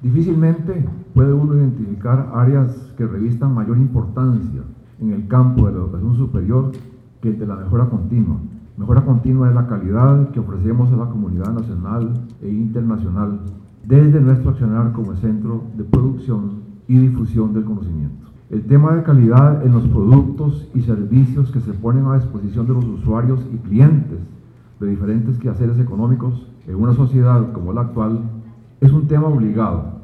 Difícilmente puede uno identificar áreas que revistan mayor importancia en el campo de la educación superior que el de la mejora continua. Mejora continua es la calidad que ofrecemos a la comunidad nacional e internacional desde nuestro accionar como centro de producción y difusión del conocimiento. El tema de calidad en los productos y servicios que se ponen a disposición de los usuarios y clientes de diferentes quehaceres económicos en una sociedad como la actual es un tema obligado